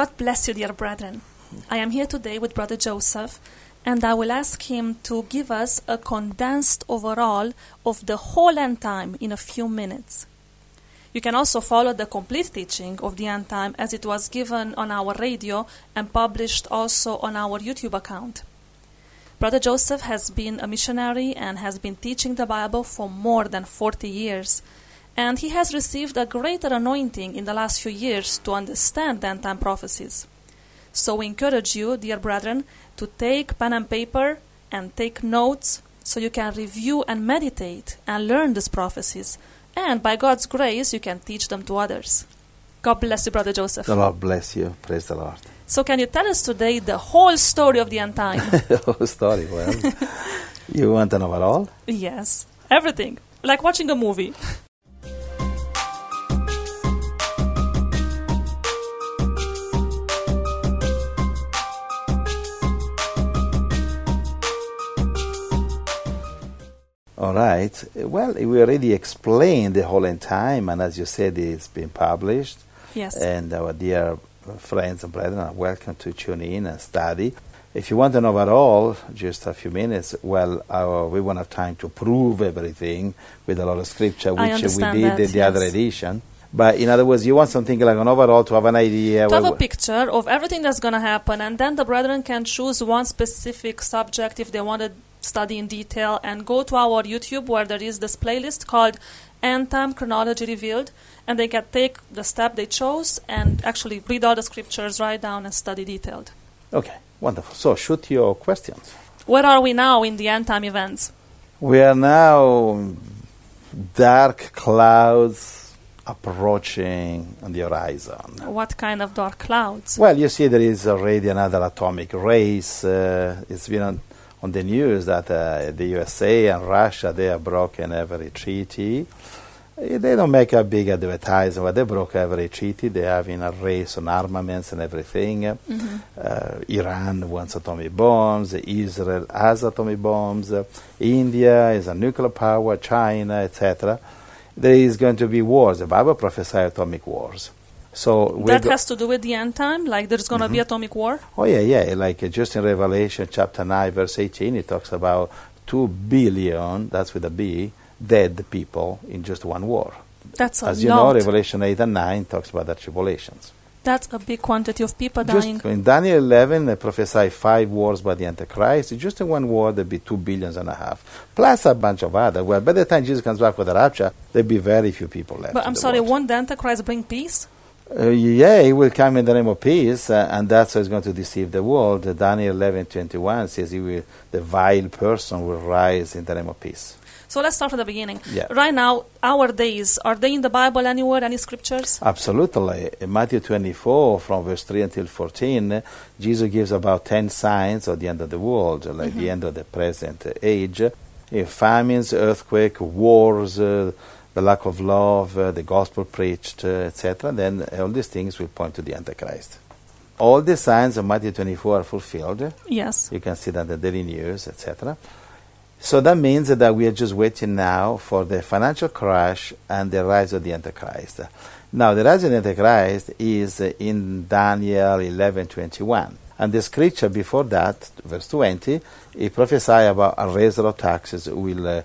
God bless you, dear brethren. I am here today with Brother Joseph, and I will ask him to give us a condensed overall of the whole end time in a few minutes. You can also follow the complete teaching of the end time as it was given on our radio and published also on our YouTube account. Brother Joseph has been a missionary and has been teaching the Bible for more than 40 years. And he has received a greater anointing in the last few years to understand the end-time prophecies. So we encourage you, dear brethren, to take pen and paper and take notes so you can review and meditate and learn these prophecies. And by God's grace, you can teach them to others. God bless you, Brother Joseph. The Lord bless you. Praise the Lord. So can you tell us today the whole story of the end time? The whole story, well, you want to know it all? Yes, everything. Like watching a movie. All right. Well, we already explained the whole end time, and as you said, it's been published. Yes. And our dear friends and brethren are welcome to tune in and study. If you want to know about all, just a few minutes, well, we won't have time to prove everything with a lot of scripture, which we did in the other edition. But in other words, you want something like an overall to have an idea. To have a picture of everything that's going to happen, and then the brethren can choose one specific subject if they want to study in detail and go to our YouTube where there is this playlist called End Time Chronology Revealed, and they can take the step they chose and actually read all the scriptures, write down and study detailed. Okay, wonderful. So shoot your questions. Where are we now in the end time events? We are now dark clouds approaching on the horizon. What kind of dark clouds? Well, you see there is already another atomic race. It's been on the news that the USA and Russia, they have broken every treaty. They don't make a big advertisement, but they broke every treaty. They have in a race on armaments and everything. Iran wants atomic bombs. Israel has atomic bombs. India is a nuclear power. China, etc. There is going to be wars. The Bible prophesies atomic wars. So that has to do with the end time? Like there's going to be atomic war? Oh, yeah. Like just in Revelation chapter 9, verse 18, it talks about 2 billion, that's with a B, dead people in just one war. That's a lot. As you know, Revelation 8 and 9 talks about the tribulations. That's a big quantity of people dying. Just in Daniel 11, they prophesy 5 wars by the Antichrist. Just in one war, there'll be 2.5 billion, plus a bunch of other. Well, by the time Jesus comes back for the rapture, there'll be very few people left. But I'm sorry, won't the Antichrist bring peace? Yeah, he will come in the name of peace, and that's how he's going to deceive the world. Daniel 11:21 says the vile person will rise in the name of peace. So let's start at the beginning. Yeah. Right now, our days, are they in the Bible anywhere, any scriptures? Absolutely. In Matthew 24, from verse 3 until 14, Jesus gives about 10 signs of the end of the world, like the end of the present age. Famines, earthquake, wars, the lack of love, the gospel preached, etc., then all these things will point to the Antichrist. All the signs of Matthew 24 are fulfilled. Yes. You can see that in the daily news, etc. So that means that we are just waiting now for the financial crash and the rise of the Antichrist. Now, the rise of the Antichrist is in Daniel 11:21. And the scripture before that, verse 20, it prophesies about a raiser of taxes will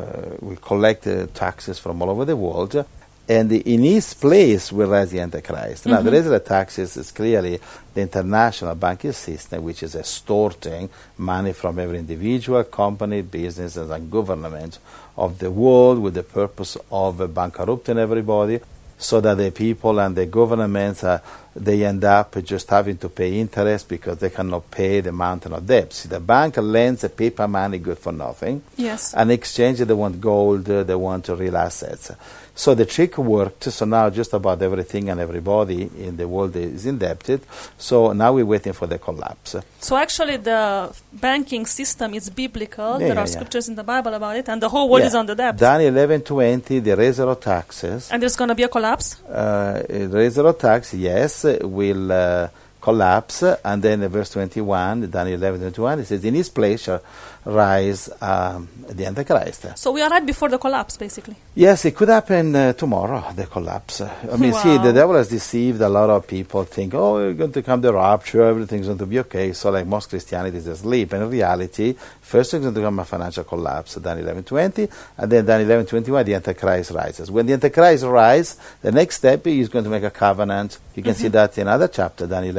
collect taxes from all over the world, and in his place will rise the Antichrist. Now, the raiser of taxes is clearly the international banking system, which is extorting money from every individual, company, businesses, and government of the world with the purpose of bankrupting everybody, so that the people and the governments, they end up just having to pay interest because they cannot pay the mountain of debt. See, the bank lends the paper money good for nothing. Yes. And in exchange, they want gold, they want real assets. So the trick worked. So now just about everything and everybody in the world is indebted. So now we're waiting for the collapse. So actually the banking system is biblical. There are scriptures in the Bible about it, and the whole world is on the debt. Daniel 11:20, the raiser of taxes. And there's going to be a collapse? The raiser of tax, yes, will collapse, and then in verse 21, Daniel 11:21, it says, "In his place shall rise the Antichrist." So we are right before the collapse, basically. Yes, it could happen tomorrow, the collapse. I mean, see, the devil has deceived a lot of people, think, oh, we're going to come the rapture, everything's going to be okay. So like most Christianity is asleep. And in reality, first there's going to come a financial collapse, Daniel 11:20, and then Daniel 11:21, the Antichrist rises. When the Antichrist rises, the next step is going to make a covenant. You can see that in another chapter, Daniel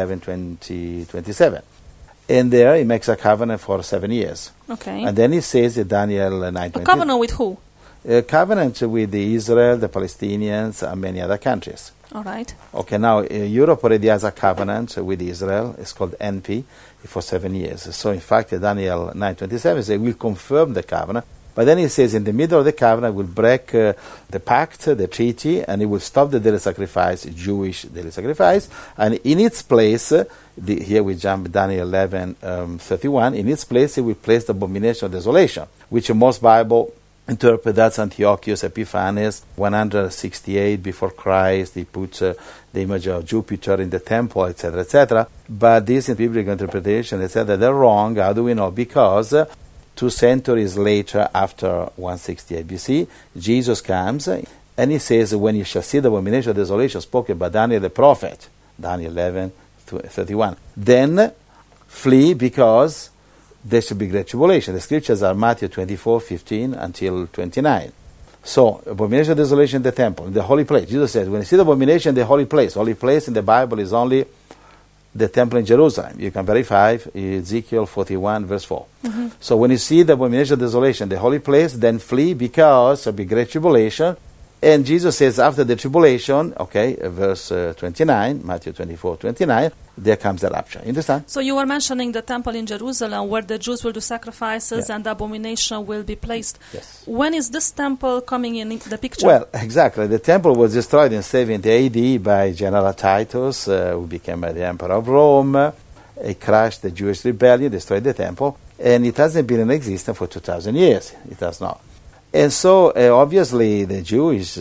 11:27. And there he makes a covenant for 7 years. Okay. And then he says in Daniel 9:20. A covenant with who? A covenant with Israel, the Palestinians, and many other countries. All right. Okay, now Europe already has a covenant with Israel. It's called NP for 7 years. So in fact, Daniel 9:27 says we'll confirm the covenant. But then he says in the middle of the covenant, we'll break the pact, the treaty, and it will stop the daily sacrifice, Jewish daily sacrifice. And in its place, here we jump Daniel 11:31, in its place he will place the abomination of desolation, which most Bible interpret that's Antiochus Epiphanes, 168 before Christ. He puts the image of Jupiter in the temple, etc., etc. But this in biblical interpretation, they said that they're wrong. How do we know? Because 2 centuries later, after 168 BC, Jesus comes and he says, when you shall see the abomination of desolation spoken by Daniel the prophet, Daniel 11:31, then flee because there should be great tribulation. The scriptures are Matthew 24:15 until 29. So, abomination of desolation in the temple, in the holy place. Jesus says, when you see the abomination in the holy place in the Bible is only the temple in Jerusalem. You can verify Ezekiel 41 verse 4. Mm-hmm. So when you see the abomination of desolation in the holy place, then flee because there will be great tribulation. And Jesus says after the tribulation, okay, verse 29, Matthew 24:29, there comes the rapture. You understand? So you were mentioning the temple in Jerusalem where the Jews will do sacrifices and the abomination will be placed. Yes. When is this temple coming in the picture? Well, exactly. The temple was destroyed in 70 AD by General Titus, who became the emperor of Rome. He crushed the Jewish rebellion, destroyed the temple, and it hasn't been in existence for 2,000 years. It has not. And so, obviously, the Jews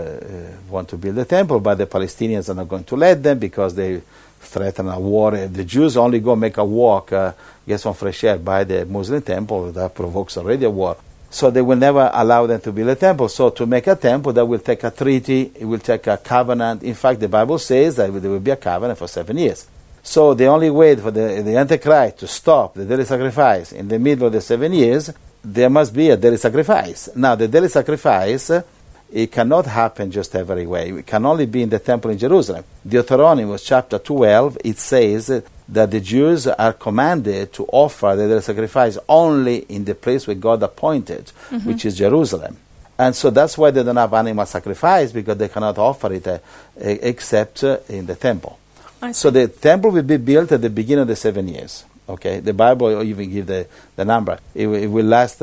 want to build a temple, but the Palestinians are not going to let them because they threaten a war. The Jews only go make a walk, get some fresh air by the Muslim temple. That provokes already a war. So they will never allow them to build a temple. So to make a temple, that will take a treaty, it will take a covenant. In fact, the Bible says that there will be a covenant for 7 years. So the only way for the Antichrist to stop the daily sacrifice in the middle of the 7 years, there must be a daily sacrifice. Now, the daily sacrifice, it cannot happen just every way. It can only be in the temple in Jerusalem. Deuteronomy chapter 12, it says that the Jews are commanded to offer the daily sacrifice only in the place where God appointed, which is Jerusalem. And so that's why they don't have animal sacrifice, because they cannot offer it except in the temple. So the temple will be built at the beginning of the 7 years. Okay, the Bible even give the number. It will last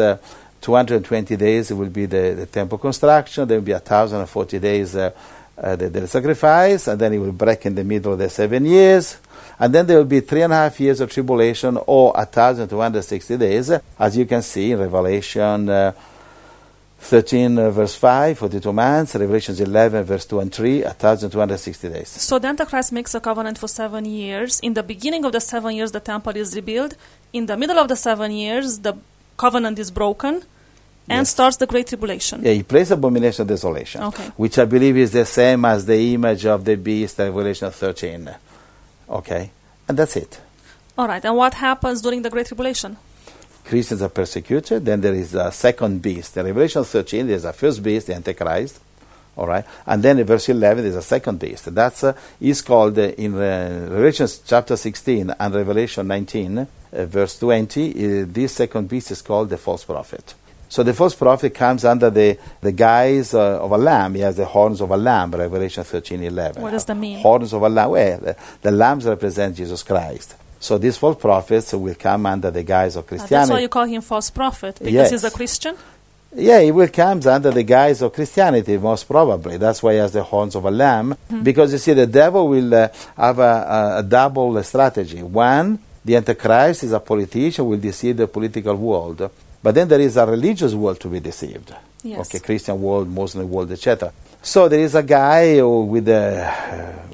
220 days. It will be the temple construction. There will be 1,040 days the sacrifice, and then it will break in the middle of the 7 years. And then there will be 3.5 years of tribulation, or 1,260 days, as you can see in Revelation 13 verse 5, 42 months, Revelation 11 verse 2 and 3, 1,260 days. So the Antichrist makes a covenant for 7 years. In the beginning of the 7 years, the temple is rebuilt. In the middle of the 7 years, the covenant is broken and starts the Great Tribulation. Yeah, he plays abomination of desolation, which I believe is the same as the image of the beast, Revelation 13. Okay, and that's it. All right, and what happens during the Great Tribulation? Christians are persecuted. Then there is a second beast. In Revelation 13, there's a first beast, the Antichrist. All right, and then in verse 11, there's a second beast. That's is called in Revelation chapter 16 and Revelation 19, verse 20. This second beast is called the false prophet. So the false prophet comes under the guise of a lamb. He has the horns of a lamb. Revelation 13:11. What does that mean? Horns of a lamb. Well, the lambs represent Jesus Christ. So these false prophets will come under the guise of Christianity. That's why you call him false prophet, because he's a Christian? Yeah, he will come under the guise of Christianity, most probably. That's why he has the horns of a lamb. Because you see, the devil will have a double strategy. One, the Antichrist is a politician, will deceive the political world. But then there is a religious world to be deceived. Yes. Okay, Christian world, Muslim world, etc. So there is a guy with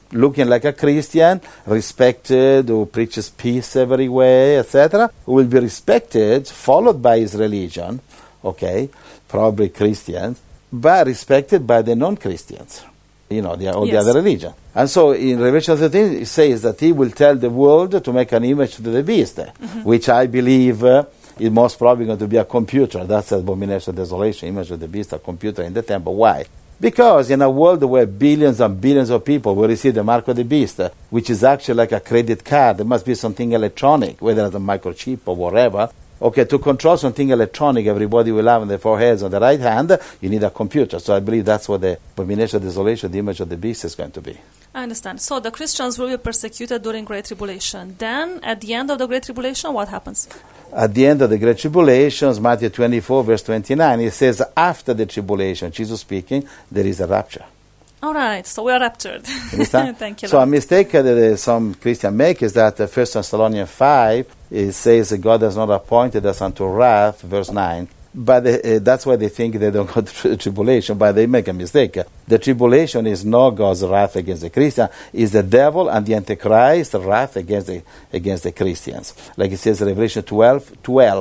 looking like a Christian, respected, who preaches peace everywhere, etc., who will be respected, followed by his religion, okay, probably Christians, but respected by the non-Christians, all the other religion. And so in Revelation 13, it says that he will tell the world to make an image to the beast, which I believe is most probably going to be a computer. That's the abomination of desolation, image of the beast, a computer in the temple. Why? Because in a world where billions and billions of people will receive the mark of the beast, which is actually like a credit card, there must be something electronic, whether it's a microchip or whatever. Okay, to control something electronic everybody will have on their foreheads on the right hand, you need a computer. So I believe that's what the abomination of desolation, the image of the beast, is going to be. I understand. So the Christians will be persecuted during Great Tribulation. Then, at the end of the Great Tribulation, what happens? At the end of the Great Tribulation, Matthew 24, verse 29, it says, after the tribulation, Jesus speaking, there is a rapture. All right, so we are raptured. Thank you, So Lord. a mistake that some Christians make is that 1 Thessalonians 5, it says that God has not appointed us unto wrath, verse 9. But that's why they think they don't go through tribulation, but they make a mistake. The tribulation is not God's wrath against the Christian, it's the devil and the Antichrist wrath against the Christians. Like it says in Revelation 12,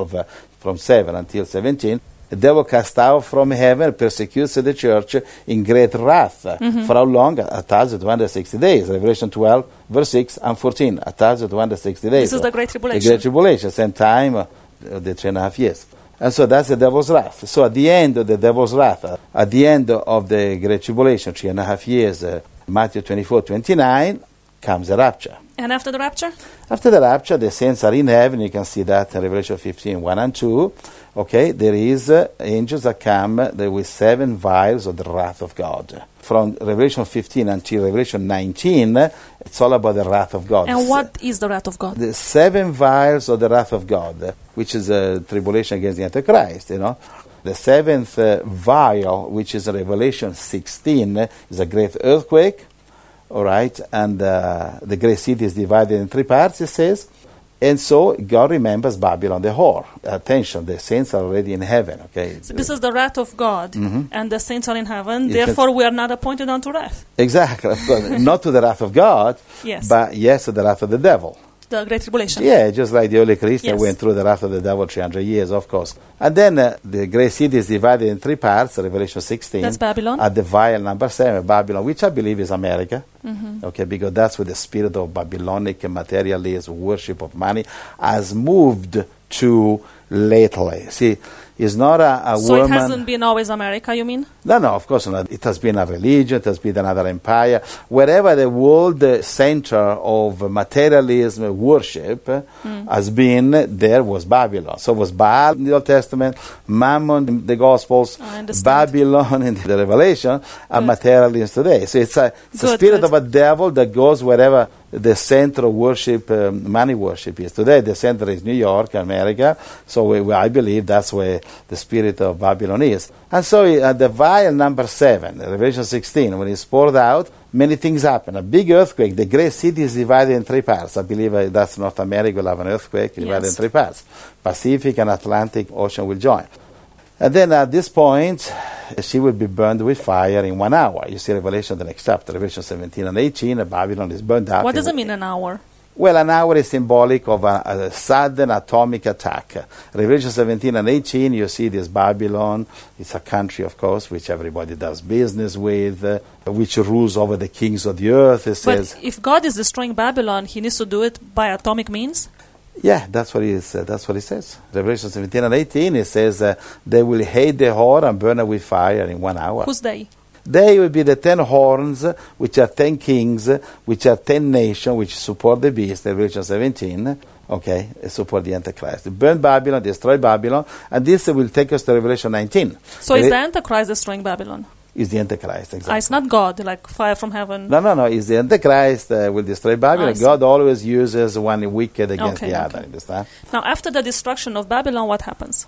from 7 until 17, the devil cast out from heaven, persecutes the church in great wrath. For how long? 1,260 days. Revelation 12, verse 6 and 14. 1,260 days. This is the Great Tribulation. The Great Tribulation, same time, the 3.5 years. And so that's the devil's wrath. So at the end of the devil's wrath, at the end of the Great Tribulation, 3.5 years, Matthew 24, 29, comes the rapture. And after the rapture? After the rapture, the saints are in heaven. You can see that in Revelation 15, 1 and 2. Okay, there is angels that come with 7 vials of the wrath of God. From Revelation 15 until Revelation 19, it's all about the wrath of God. And what is the wrath of God? The 7 vials of the wrath of God, which is a tribulation against the Antichrist, The 7th vial, which is Revelation 16, is a great earthquake. All right, and the great city is divided in 3 parts, it says. And so God remembers Babylon the whore. Attention, the saints are already in heaven, okay? So this is the wrath of God, and the saints are in heaven. Therefore, we are not appointed unto wrath. Exactly. Not to the wrath of God, yes, but yes, to the wrath of the devil. The Great Tribulation. Yeah, just like the early Christians Yes. went through the wrath of the devil 300 years, of course. And then the great city is divided in 3 parts, Revelation 16. That's Babylon. At the vial number 7, Babylon, which I believe is America. Okay, because that's where the spirit of Babylonic materialism, worship of money, has moved to lately. See, it's not a So woman. it hasn't been always America, you mean? No, of course not. It has been a religion, it has been another empire. Wherever the world center of materialism worship has been, there was Babylon. So it was Baal in the Old Testament, Mammon in the Gospels, I understand. Babylon in the Revelation, and materialism today. So it's a spirit of a devil that goes wherever the center of worship, money worship is. Today the center is New York, America, so I believe that's where the spirit of Babylon is. And so at the vial number 7, Revelation 16, when it's poured out, many things happen. A big earthquake, the great city is divided in 3 parts. I believe that's North America will have an earthquake divided in 3 parts. Pacific and Atlantic Ocean will join. And then at this point, she will be burned with fire in 1 hour. You see Revelation, the next chapter, Revelation 17 and 18, Babylon is burned up. What does it mean, an hour? Well, an hour is symbolic of a sudden atomic attack. Revelation 17 and 18, you see this Babylon. It's a country, of course, which everybody does business with, which rules over the kings of the earth. It says, But if God is destroying Babylon, he needs to do it by atomic means? yeah, that's what it says. Revelation 17 and 18, it says, they will hate the whore and burn her with fire in 1 hour. Who's they? They will be the 10 horns, which are 10 kings, which are 10 nations, which support the beast, Revelation 17, okay, support the Antichrist. Burn Babylon, destroy Babylon, and this will take us to Revelation 19. So is the Antichrist destroying Babylon? Is the Antichrist, exactly. It's not God, like fire from heaven. No, it's the Antichrist will destroy Babylon. I see. God always uses one wicked against Okay, the other, okay. understand? Now, after the destruction of Babylon, what happens?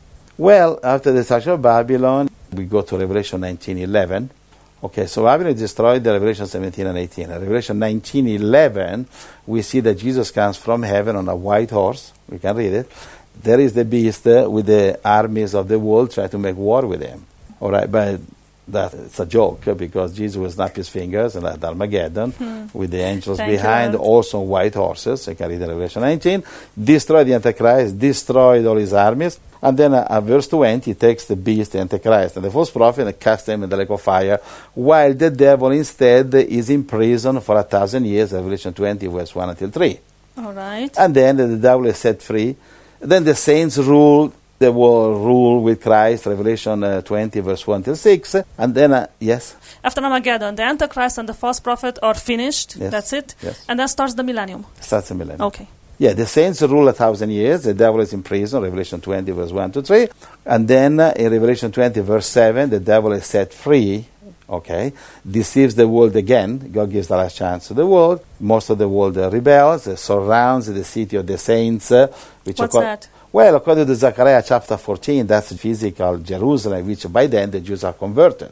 Well, after the destruction of Babylon, we go to Revelation 19:11. Okay, so Babylon is destroyed, the Revelation 17 and 18. In Revelation 19:11, we see that Jesus comes from heaven on a white horse. We can read it. There is the beast with the armies of the world trying to make war with him. All right, but That's a joke because Jesus will snap his fingers and at Armageddon with the angels Thank you, behind, Lord. also on white horses. You can read in Revelation 19. Destroy the Antichrist, destroyed all his armies. And then at verse 20, he takes the beast, the Antichrist, and the false prophet and casts them in the lake of fire, while the devil instead is in prison for 1,000 years, Revelation 20, verse 1 until 3. All right. And then the devil is set free. Then the saints rule. They will rule with Christ, Revelation 20, verse 1 till 6. And then, yes? After Armageddon, the Antichrist and the false prophet are finished. Yes. That's it. Yes. And then starts the millennium. Starts the millennium. Okay. Yeah, the saints rule 1,000 years. The devil is in prison, Revelation 20, verse 1 to 3. And then in Revelation 20, verse 7, the devil is set free, okay, deceives the world again. God gives the last chance to the world. Most of the world rebels, surrounds the city of the saints. Which What's that? Well, according to Zechariah chapter 14, that's physical Jerusalem, which by then the Jews are converted.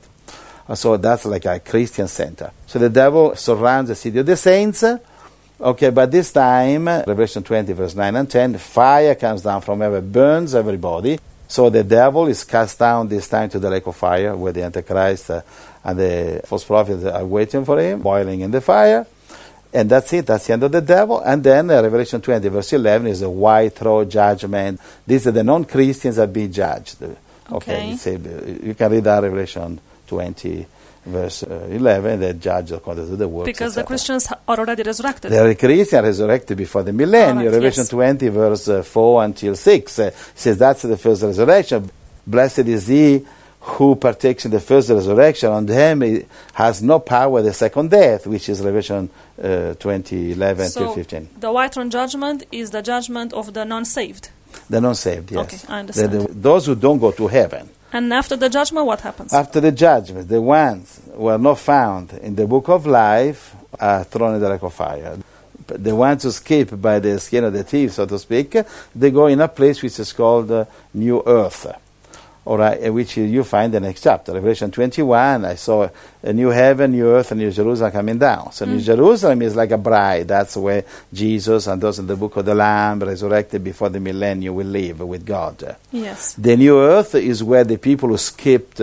So that's like a Christian center. So the devil surrounds the city of the saints. Okay, but this time, Revelation 20, verse 9 and 10, fire comes down from heaven, burns everybody. So the devil is cast down this time to the lake of fire, where the Antichrist and the false prophets are waiting for him, boiling in the fire. And that's it. That's the end of the devil. And then Revelation 20, verse 11 is a white throne judgment. These are the non-Christians that be judged. Okay. You can read that Revelation 20, verse 11, they judge according to the works. Because the Christians are already resurrected. The Christians are resurrected before the millennium. Right, Revelation yes. 20, verse 4 until 6 says that's the first resurrection. Blessed is he who partakes in the first resurrection. On him it has no power the second death, which is Revelation 20, 11 till 15. The white throne judgment is the judgment of the non-saved. The non-saved, yes. Okay, I understand. Those who don't go to heaven. And after the judgment, what happens? After the judgment, the ones who are not found in the book of life are thrown in the lake of fire. The ones who escape by the skin of the teeth, so to speak, they go in a place which is called New Earth. All right, which you find the next chapter. Revelation 21, I saw a new heaven, new earth, and new Jerusalem coming down. So New Jerusalem is like a bride. That's where Jesus and those in the book of the Lamb, resurrected before the millennium, will live with God. Yes. The new earth is where the people who skipped,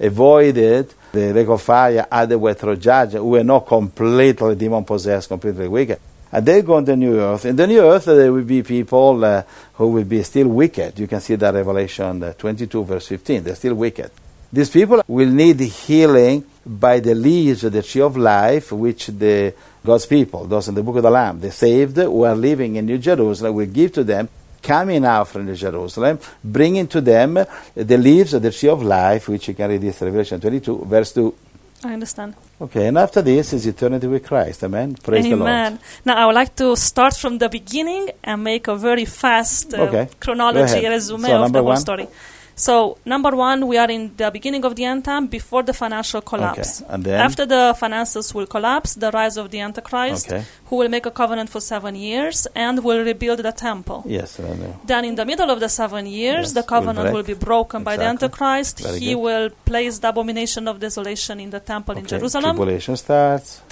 avoided the lake of fire, other were through judgment, who were not completely demon-possessed, completely wicked. And they go on the new earth. In the new earth, there will be people who will be still wicked. You can see that Revelation 22, verse 15. They're still wicked. These people will need healing by the leaves of the tree of life, which the God's people, those in the book of the Lamb, the saved who are living in New Jerusalem, will give to them, coming out from New Jerusalem, bringing to them the leaves of the tree of life, which you can read this Revelation 22, verse 2. I understand. Okay, and after this is eternity with Christ. Amen. Praise the Lord. Amen. Now, I would like to start from the beginning and make a very fast chronology resume of the whole story. So, number one, we are in the beginning of the end time, before the financial collapse. Okay. And then? After the finances will collapse, the rise of the Antichrist, who will make a covenant for 7 years and will rebuild the temple. Yes. Then in the middle of the 7 years, the covenant will be broken by the Antichrist. He will place the abomination of desolation in the temple in Jerusalem. Tribulation starts.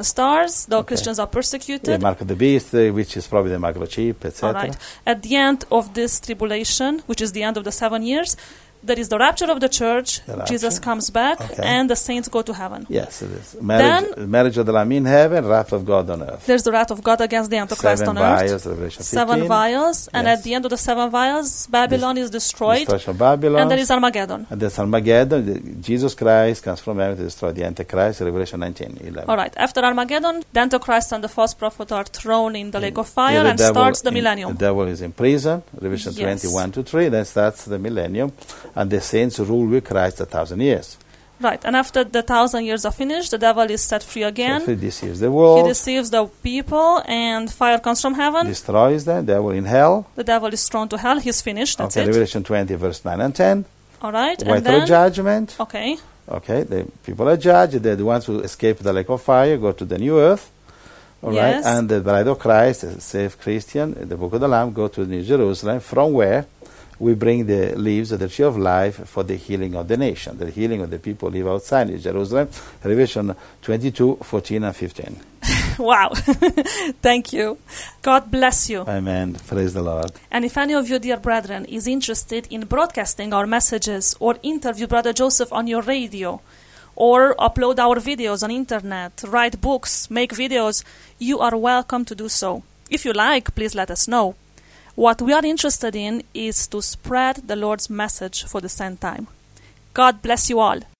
The Christians are persecuted. The mark of the beast, which is probably the microchip, etc. All right. At the end of this tribulation, which is the end of the 7 years, there is the rapture of the church. Jesus comes back, and the saints go to heaven. Yes, it is. Marriage of the Lamb in heaven, wrath of God on earth. There's the wrath of God against the Antichrist on earth. 7 vials, and at the end of the 7 vials, Babylon is destroyed, Babylon, and there is Armageddon. And there's Armageddon. Jesus Christ comes from heaven to destroy the Antichrist, Revelation 19:11. All right. After Armageddon, the Antichrist and the false prophet are thrown in the lake of fire, and starts the millennium. The devil is in prison, Revelation 21-3, then starts the millennium. And the saints rule with Christ 1,000 years. Right, and after the 1,000 years are finished, the devil is set free again. He deceives the world. He deceives the people, and fire comes from heaven. Destroys them. The devil in hell. The devil is thrown to hell. He's finished. That's it. Revelation 20, verse 9 and 10. All right, White throne judgment. Okay, the people are judged. The ones who escape the lake of fire go to the new earth. All right, and the bride of Christ, the saved Christian, the book of the Lamb, go to New Jerusalem, from where we bring the leaves of the tree of life for the healing of the nation, the healing of the people who live outside Jerusalem. Revelation 22, 14 and 15. Wow. Thank you. God bless you. Amen. Praise the Lord. And if any of you, dear brethren, is interested in broadcasting our messages or interview Brother Joseph on your radio, or upload our videos on internet, write books, make videos, you are welcome to do so. If you like, please let us know. What we are interested in is to spread the Lord's message for the same time. God bless you all.